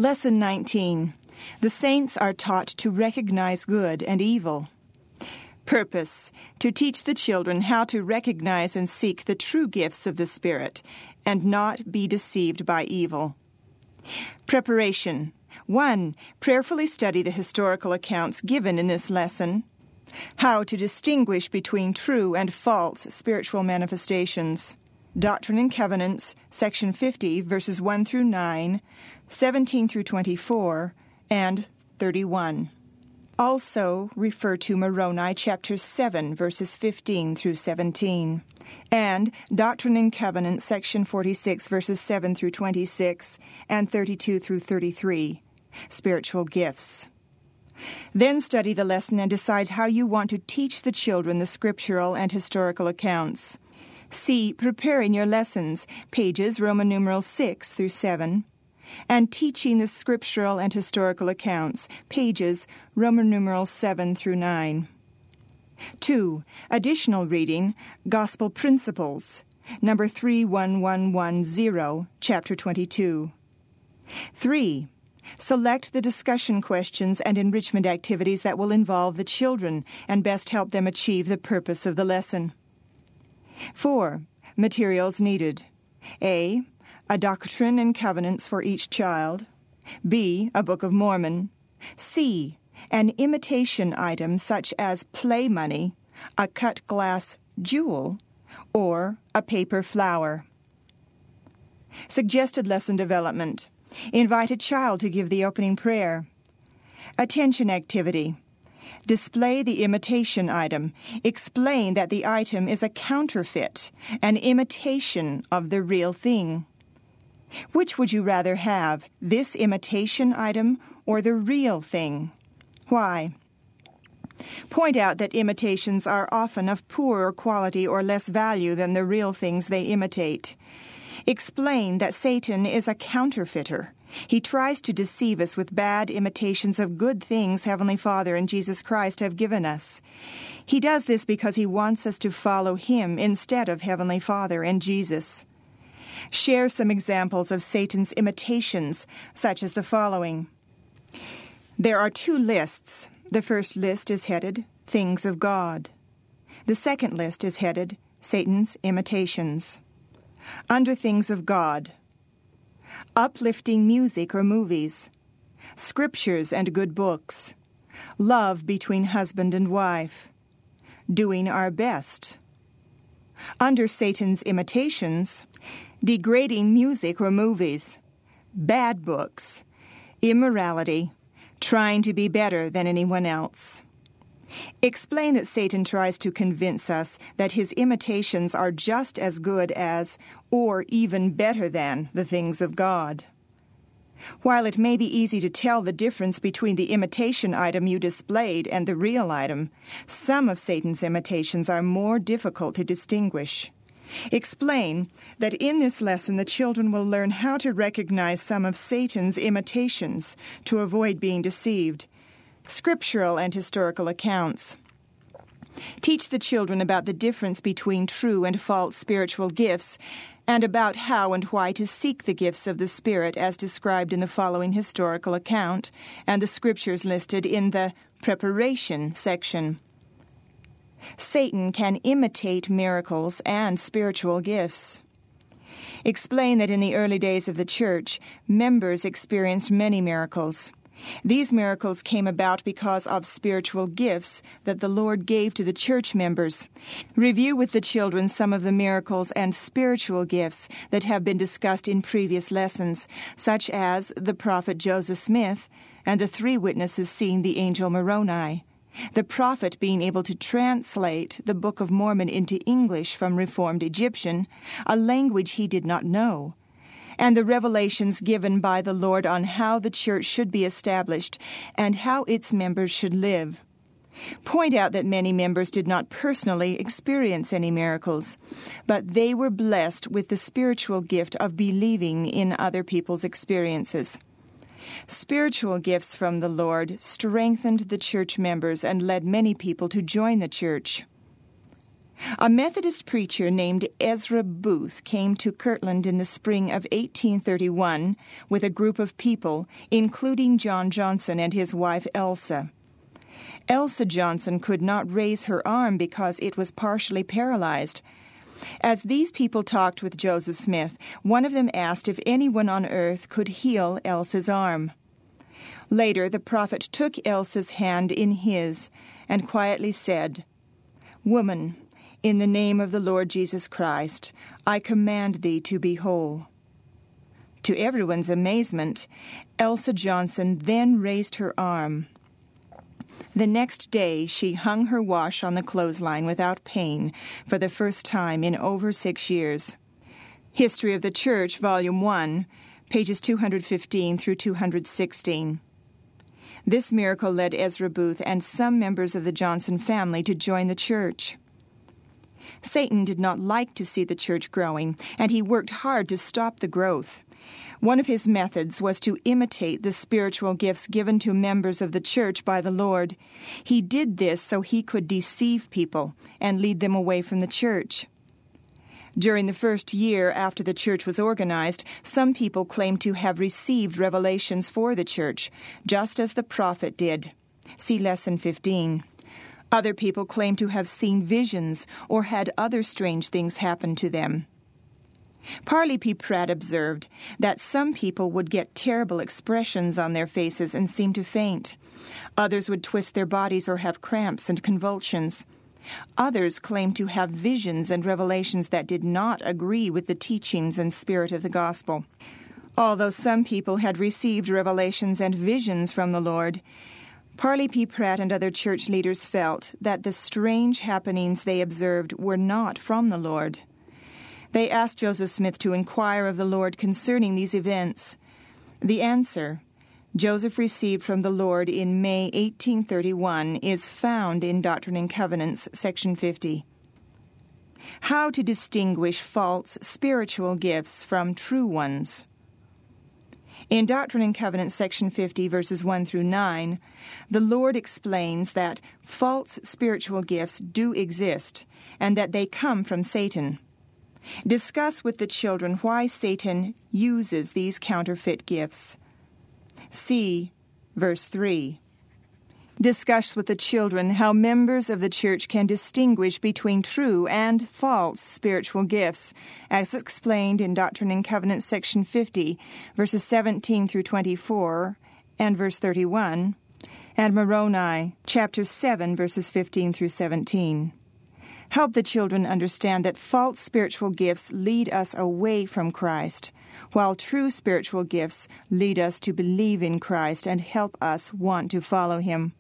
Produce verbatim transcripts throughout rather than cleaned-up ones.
Lesson nineteen. The saints are taught to recognize good and evil. Purpose: to teach the children how to recognize and seek the true gifts of the Spirit and not be deceived by evil. Preparation. one. Prayerfully study the historical accounts given in this lesson. How to distinguish between true and false spiritual manifestations. Doctrine and Covenants, section fifty, verses one through nine, seventeen through twenty-four, and thirty-one. Also refer to Moroni chapter seven, verses fifteen through seventeen, and Doctrine and Covenants, section forty-six, verses seven through twenty-six, and thirty-two through thirty-three, spiritual gifts. Then study the lesson and decide how you want to teach the children the scriptural and historical accounts. See Preparing Your Lessons, pages Roman numeral six through seven, and Teaching the Scriptural and Historical Accounts, pages Roman numeral seven through nine. two. Additional reading, Gospel Principles, number three one one one zero, chapter twenty-two. three. Select the discussion questions and enrichment activities that will involve the children and best help them achieve the purpose of the lesson. four. Materials needed. A. A Doctrine and Covenants for each child. B. A Book of Mormon. C. An imitation item such as play money, a cut glass jewel, or a paper flower. Suggested lesson development. Invite a child to give the opening prayer. Attention activity. Display the imitation item. Explain that the item is a counterfeit, an imitation of the real thing. Which would you rather have, this imitation item or the real thing? Why? Point out that imitations are often of poorer quality or less value than the real things they imitate. Explain that Satan is a counterfeiter. He tries to deceive us with bad imitations of good things Heavenly Father and Jesus Christ have given us. He does this because he wants us to follow him instead of Heavenly Father and Jesus. Share some examples of Satan's imitations, such as the following. There are two lists. The first list is headed, Things of God. The second list is headed, Satan's Imitations. Under Things of God, uplifting music or movies, scriptures and good books, love between husband and wife, doing our best. Under Satan's Imitations, degrading music or movies, bad books, immorality, trying to be better than anyone else. Explain that Satan tries to convince us that his imitations are just as good as, or even better than, the things of God. While it may be easy to tell the difference between the imitation item you displayed and the real item, some of Satan's imitations are more difficult to distinguish. Explain that in this lesson the children will learn how to recognize some of Satan's imitations to avoid being deceived. Scriptural and historical accounts. Teach the children about the difference between true and false spiritual gifts and about how and why to seek the gifts of the Spirit as described in the following historical account and the scriptures listed in the Preparation section. Satan can imitate miracles and spiritual gifts. Explain that in the early days of the church, members experienced many miracles. These miracles came about because of spiritual gifts that the Lord gave to the church members. Review with the children some of the miracles and spiritual gifts that have been discussed in previous lessons, such as the prophet Joseph Smith and the three witnesses seeing the angel Moroni, the prophet being able to translate the Book of Mormon into English from Reformed Egyptian, a language he did not know, and the revelations given by the Lord on how the church should be established and how its members should live. Point out that many members did not personally experience any miracles, but they were blessed with the spiritual gift of believing in other people's experiences. Spiritual gifts from the Lord strengthened the church members and led many people to join the church. A Methodist preacher named Ezra Booth came to Kirtland in the spring of eighteen thirty-one with a group of people, including John Johnson and his wife Elsa. Elsa Johnson could not raise her arm because it was partially paralyzed. As these people talked with Joseph Smith, one of them asked if anyone on earth could heal Elsa's arm. Later, the prophet took Elsa's hand in his and quietly said, "Woman, in the name of the Lord Jesus Christ, I command thee to be whole." To everyone's amazement, Elsa Johnson then raised her arm. The next day, she hung her wash on the clothesline without pain for the first time in over six years. History of the Church, Volume one, pages two hundred fifteen through two hundred sixteen. This miracle led Ezra Booth and some members of the Johnson family to join the church. Satan did not like to see the church growing, and he worked hard to stop the growth. One of his methods was to imitate the spiritual gifts given to members of the church by the Lord. He did this so he could deceive people and lead them away from the church. During the first year after the church was organized, some people claimed to have received revelations for the church, just as the prophet did. See Lesson fifteen. Other people claimed to have seen visions or had other strange things happen to them. Parley P. Pratt observed that some people would get terrible expressions on their faces and seem to faint. Others would twist their bodies or have cramps and convulsions. Others claimed to have visions and revelations that did not agree with the teachings and spirit of the gospel. Although some people had received revelations and visions from the Lord, Parley P. Pratt and other church leaders felt that the strange happenings they observed were not from the Lord. They asked Joseph Smith to inquire of the Lord concerning these events. The answer Joseph received from the Lord in May eighteen thirty-one is found in Doctrine and Covenants, section fifty. How to distinguish false spiritual gifts from true ones. In Doctrine and Covenants, section fifty, verses one through nine, the Lord explains that false spiritual gifts do exist and that they come from Satan. Discuss with the children why Satan uses these counterfeit gifts. See verse three. Discuss with the children how members of the church can distinguish between true and false spiritual gifts, as explained in Doctrine and Covenants, section fifty, verses seventeen through twenty-four, and verse thirty-one, and Moroni, chapter seven, verses fifteen through seventeen. Help the children understand that false spiritual gifts lead us away from Christ, while true spiritual gifts lead us to believe in Christ and help us want to follow Him.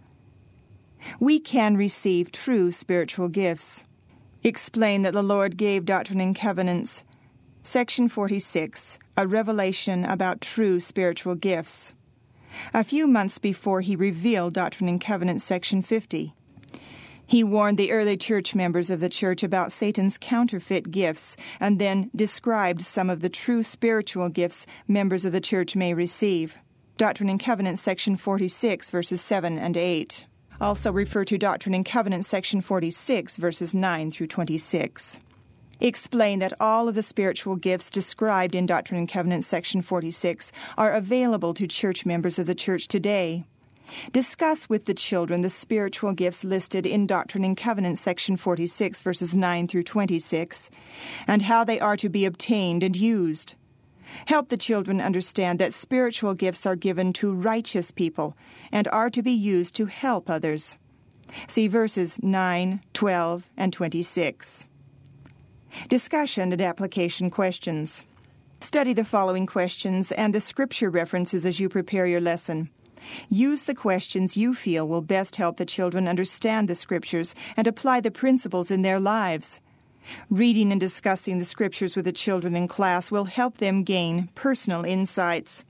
We can receive true spiritual gifts. Explain that the Lord gave Doctrine and Covenants, section forty-six, a revelation about true spiritual gifts. A few months before He revealed Doctrine and Covenants, section fifty. He warned the early church members of the church about Satan's counterfeit gifts and then described some of the true spiritual gifts members of the church may receive. Doctrine and Covenants, section forty-six, verses seven and eight. Also refer to Doctrine and Covenants, section forty-six, verses nine through twenty-six. Explain that all of the spiritual gifts described in Doctrine and Covenants, section forty-six, are available to church members of the church today. Discuss with the children the spiritual gifts listed in Doctrine and Covenants, section forty-six, verses nine through twenty-six, and how they are to be obtained and used. Help the children understand that spiritual gifts are given to righteous people and are to be used to help others. See verses nine, twelve, and twenty-six. Discussion and application questions. Study the following questions and the scripture references as you prepare your lesson. Use the questions you feel will best help the children understand the Scriptures and apply the principles in their lives. Reading and discussing the Scriptures with the children in class will help them gain personal insights.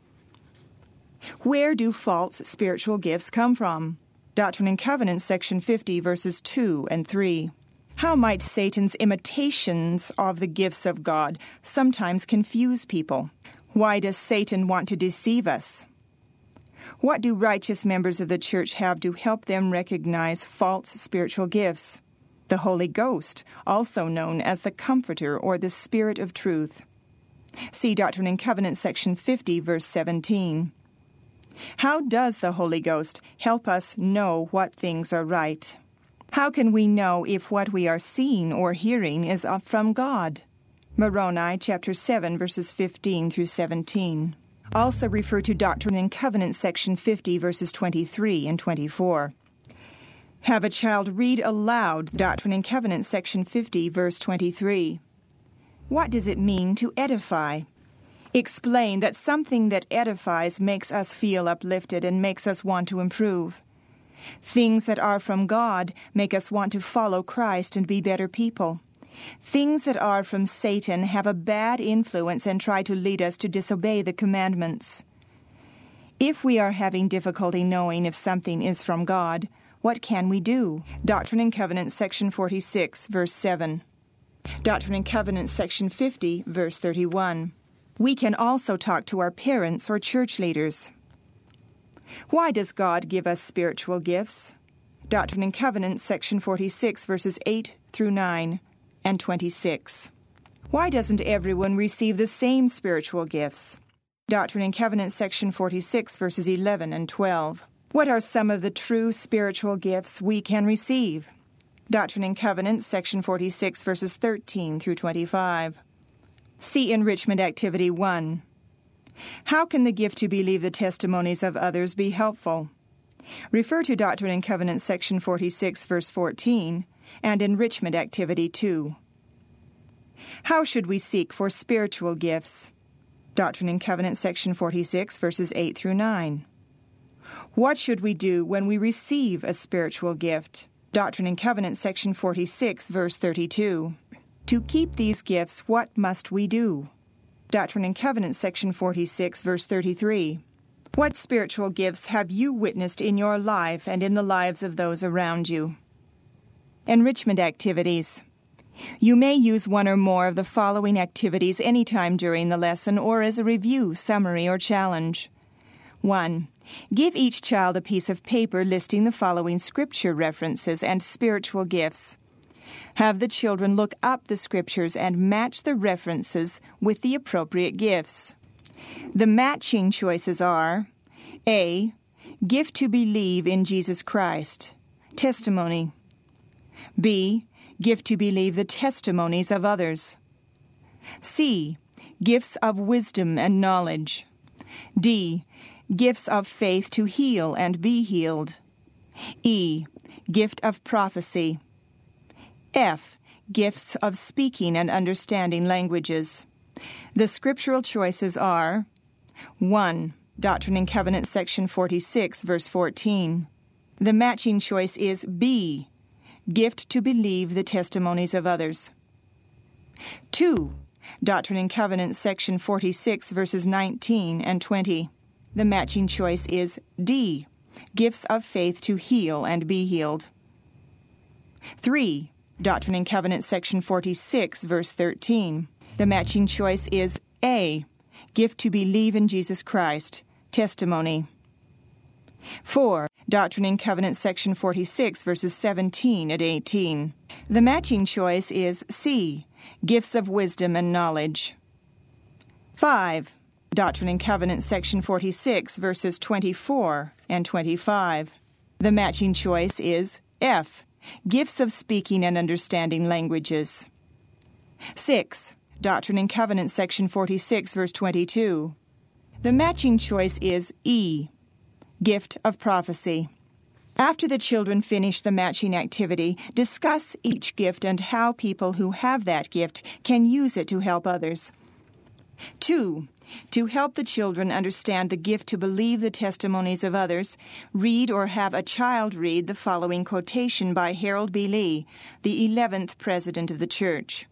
Where do false spiritual gifts come from? Doctrine and Covenants, section fifty, verses two and three. How might Satan's imitations of the gifts of God sometimes confuse people? Why does Satan want to deceive us? What do righteous members of the church have to help them recognize false spiritual gifts? the Holy Ghost, also known as the Comforter or the Spirit of Truth. See Doctrine and Covenants, section fifty, verse seventeen. How does the Holy Ghost help us know what things are right? How can we know if what we are seeing or hearing is from God? Moroni, chapter seven, verses fifteen through seventeen. Also refer to Doctrine and Covenants, section fifty, verses twenty-three and twenty-four. Have a child read aloud Doctrine and Covenants, section fifty, verse twenty-three. What does it mean to edify? Explain that something that edifies makes us feel uplifted and makes us want to improve. Things that are from God make us want to follow Christ and be better people. Things that are from Satan have a bad influence and try to lead us to disobey the commandments. If we are having difficulty knowing if something is from God, what can we do? Doctrine and Covenants, section forty-six, verse seven. Doctrine and Covenants, section fifty, verse thirty-one. We can also talk to our parents or church leaders. Why does God give us spiritual gifts? Doctrine and Covenants, section forty-six, verses eight through nine and twenty-six. Why doesn't everyone receive the same spiritual gifts? Doctrine and Covenants, section forty-six, verses eleven and twelve. What are some of the true spiritual gifts we can receive? Doctrine and Covenants, section forty-six, verses thirteen through twenty-five. See Enrichment Activity one. How can the gift to believe the testimonies of others be helpful? Refer to Doctrine and Covenants, section forty-six, verse fourteen, and Enrichment Activity two. How should we seek for spiritual gifts? Doctrine and Covenants, section forty-six, verses eight through nine. What should we do when we receive a spiritual gift? Doctrine and Covenants, section forty-six, verse thirty-two. To keep these gifts, what must we do? Doctrine and Covenants, section forty-six, verse thirty-three. What spiritual gifts have you witnessed in your life and in the lives of those around you? Enrichment activities. You may use one or more of the following activities anytime during the lesson or as a review, summary, or challenge. one. Give each child a piece of paper listing the following scripture references and spiritual gifts. Have the children look up the scriptures and match the references with the appropriate gifts. The matching choices are A. Gift to believe in Jesus Christ. Testimony. B. Gift to believe the testimonies of others. C. Gifts of wisdom and knowledge. D. Gifts of faith to heal and be healed. E. Gift of prophecy. F. Gifts of speaking and understanding languages. The scriptural choices are one. Doctrine and Covenants, section forty-six, verse fourteen. The matching choice is B. Gift to believe the testimonies of others. two. Doctrine and Covenants, section forty-six, verses nineteen and twenty. The matching choice is D. Gifts of faith to heal and be healed. three. Doctrine and Covenants, section forty-six, verse thirteen. The matching choice is A. Gift to believe in Jesus Christ. Testimony. four. Doctrine and Covenants, section forty-six, verses seventeen and eighteen. The matching choice is C. Gifts of wisdom and knowledge. five. Doctrine and Covenants, section forty-six, verses twenty-four and twenty-five. The matching choice is F. Gifts of speaking and understanding languages. six. Doctrine and Covenants, section forty-six, verse twenty-two. The matching choice is E. Gift of prophecy. After the children finish the matching activity, discuss each gift and how people who have that gift can use it to help others. two. To help the children understand the gift to believe the testimonies of others, read or have a child read the following quotation by Harold B. Lee, the eleventh President of the Church.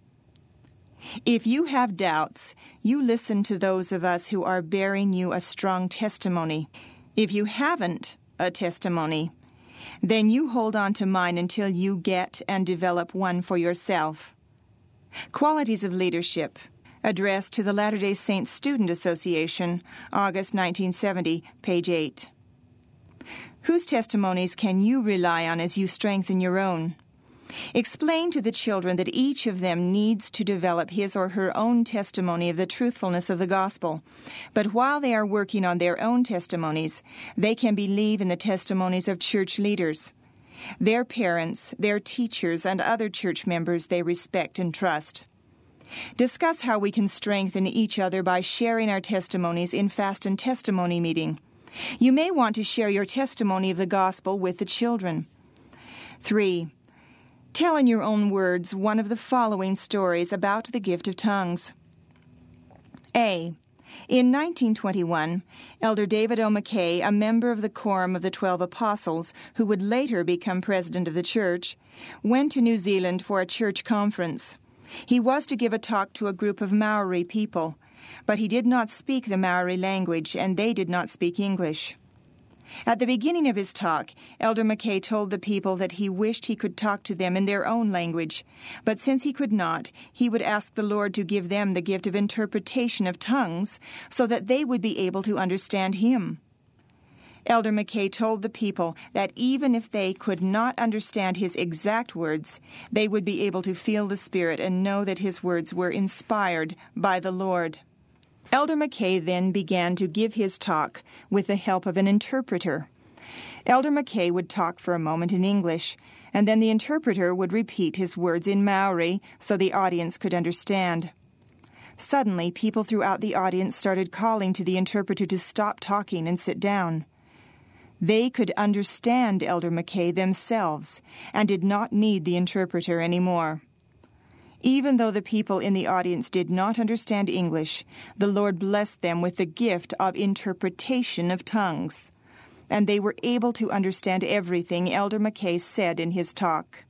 If you have doubts, you listen to those of us who are bearing you a strong testimony. If you haven't a testimony, then you hold on to mine until you get and develop one for yourself. Qualities of leadership. Addressed to the Latter-day Saints Student Association, August nineteen seventy, page eight. Whose testimonies can you rely on as you strengthen your own? Explain to the children that each of them needs to develop his or her own testimony of the truthfulness of the gospel. But while they are working on their own testimonies, they can believe in the testimonies of church leaders, their parents, their teachers, and other church members they respect and trust. Discuss how we can strengthen each other by sharing our testimonies in Fast and Testimony meeting. You may want to share your testimony of the gospel with the children. Three. Tell in your own words one of the following stories about the gift of tongues. A. In nineteen twenty-one, Elder David O. McKay, a member of the Quorum of the Twelve Apostles, who would later become president of the church, went to New Zealand for a church conference. He was to give a talk to a group of Maori people, but he did not speak the Maori language, and they did not speak English. At the beginning of his talk, Elder McKay told the people that he wished he could talk to them in their own language, but since he could not, he would ask the Lord to give them the gift of interpretation of tongues so that they would be able to understand him. Elder McKay told the people that even if they could not understand his exact words, they would be able to feel the Spirit and know that his words were inspired by the Lord. Elder McKay then began to give his talk with the help of an interpreter. Elder McKay would talk for a moment in English, and then the interpreter would repeat his words in Maori so the audience could understand. Suddenly, people throughout the audience started calling to the interpreter to stop talking and sit down. They could understand Elder McKay themselves and did not need the interpreter anymore. Even though the people in the audience did not understand English, the Lord blessed them with the gift of interpretation of tongues, and they were able to understand everything Elder McKay said in his talk.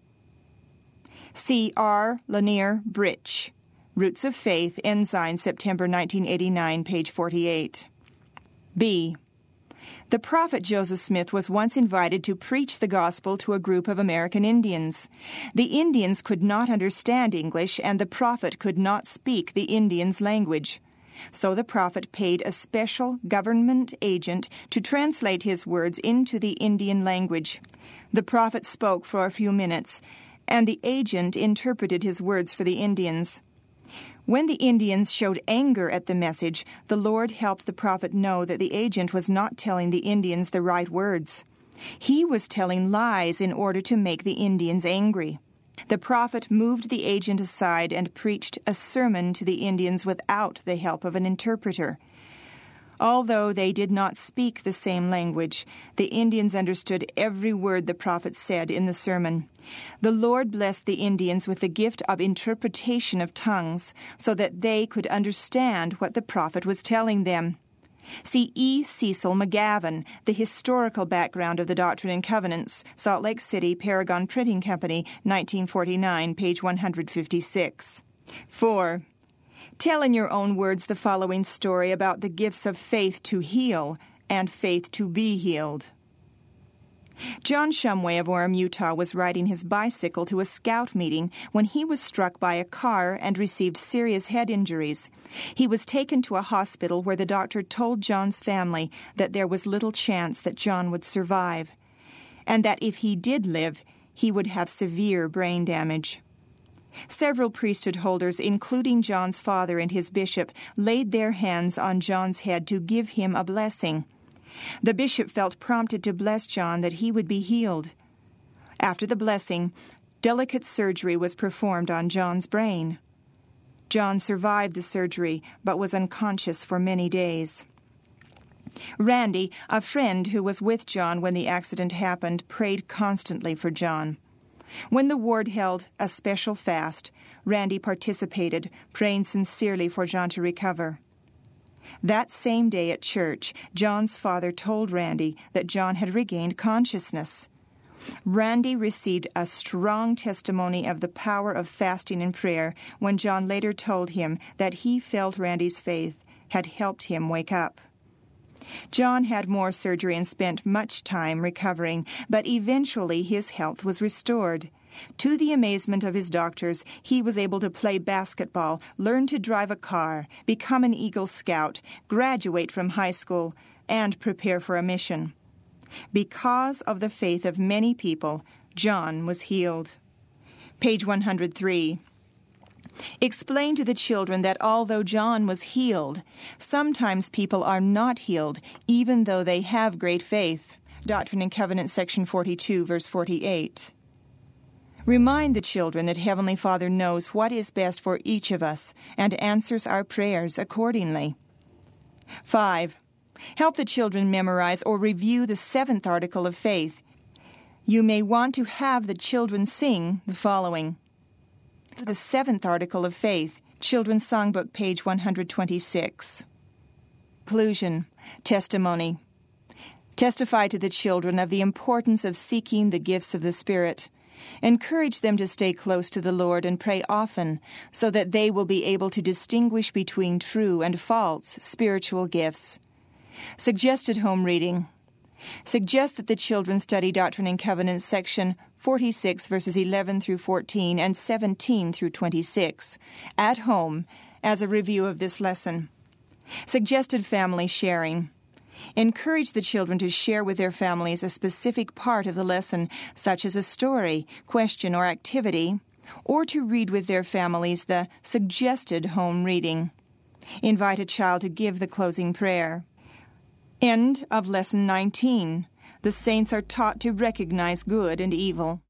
See R. Lanier Britch, Roots of Faith, Ensign, September nineteen eighty-nine, page forty-eight. B. The prophet Joseph Smith was once invited to preach the gospel to a group of American Indians. The Indians could not understand English, and the prophet could not speak the Indians' language. So the prophet paid a special government agent to translate his words into the Indian language. The prophet spoke for a few minutes, and the agent interpreted his words for the Indians. When the Indians showed anger at the message, the Lord helped the prophet know that the agent was not telling the Indians the right words. He was telling lies in order to make the Indians angry. The prophet moved the agent aside and preached a sermon to the Indians without the help of an interpreter. Although they did not speak the same language, the Indians understood every word the prophet said in the sermon. The Lord blessed the Indians with the gift of interpretation of tongues so that they could understand what the prophet was telling them. See E. Cecil McGavin, The Historical Background of the Doctrine and Covenants, Salt Lake City, Paragon Printing Company, nineteen forty-nine, page one hundred fifty-six. Four. Tell in your own words the following story about the gifts of faith to heal and faith to be healed. John Shumway of Orem, Utah, was riding his bicycle to a scout meeting when he was struck by a car and received serious head injuries. He was taken to a hospital where the doctor told John's family that there was little chance that John would survive, and that if he did live, he would have severe brain damage. Several priesthood holders, including John's father and his bishop, laid their hands on John's head to give him a blessing. The bishop felt prompted to bless John that he would be healed. After the blessing, delicate surgery was performed on John's brain. John survived the surgery, but was unconscious for many days. Randy, a friend who was with John when the accident happened, prayed constantly for John. When the ward held a special fast, Randy participated, praying sincerely for John to recover. That same day at church, John's father told Randy that John had regained consciousness. Randy received a strong testimony of the power of fasting and prayer when John later told him that he felt Randy's faith had helped him wake up. John had more surgery and spent much time recovering, but eventually his health was restored. To the amazement of his doctors, he was able to play basketball, learn to drive a car, become an Eagle Scout, graduate from high school, and prepare for a mission. Because of the faith of many people, John was healed. Page one hundred three. Explain to the children that although John was healed, sometimes people are not healed, even though they have great faith. Doctrine and Covenants, section forty-two, verse forty-eight. Remind the children that Heavenly Father knows what is best for each of us and answers our prayers accordingly. five. Help the children memorize or review the seventh article of faith. You may want to have the children sing the following. The seventh article of faith, Children's Songbook, page one hundred twenty-six. Conclusion. Testimony. Testify to the children of the importance of seeking the gifts of the Spirit. Encourage them to stay close to the Lord and pray often so that they will be able to distinguish between true and false spiritual gifts. Suggested home reading. Suggest that the children study Doctrine and Covenants section forty-six, verses eleven through fourteen and seventeen through twenty-six, at home as a review of this lesson. Suggested family sharing. Encourage the children to share with their families a specific part of the lesson, such as a story, question, or activity, or to read with their families the suggested home reading. Invite a child to give the closing prayer. End of Lesson nineteen. The saints are taught to recognize good and evil.